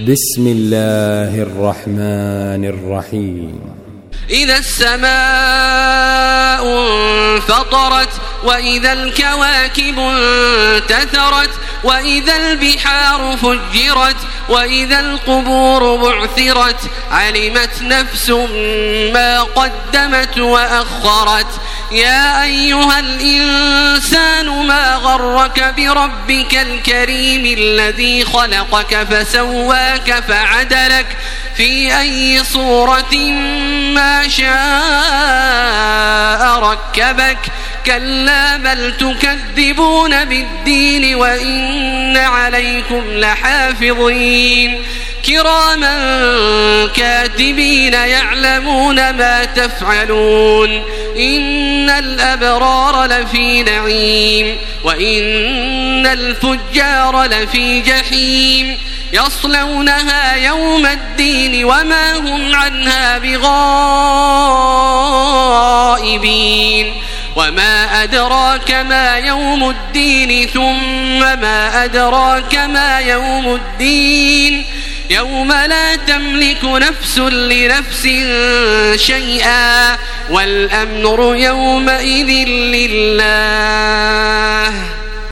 بسم الله الرحمن الرحيم. إذا السماء انفطرت وإذا الكواكب انتثرت وإذا البحار فجرت وإذا القبور بعثرت علمت نفس ما قدمت وأخرت. يا أيها الإنسان ما غرك بربك الكريم الذي خلقك فسواك فعدلك في أي صورة ما شاء ركبك. كلا بل تكذبون بالدين وإن عليكم لحافظين كراما كاتبين يعلمون ما تفعلون. إن الأبرار لفي نعيم وإن الفجار لفي جحيم يصلونها يوم الدين وما هم عنها بغائبين. وما أدراك ما يوم الدين ثم ما أدراك ما يوم الدين يوم لا تملك نفس لنفس شيئا والأمر يومئذ لله.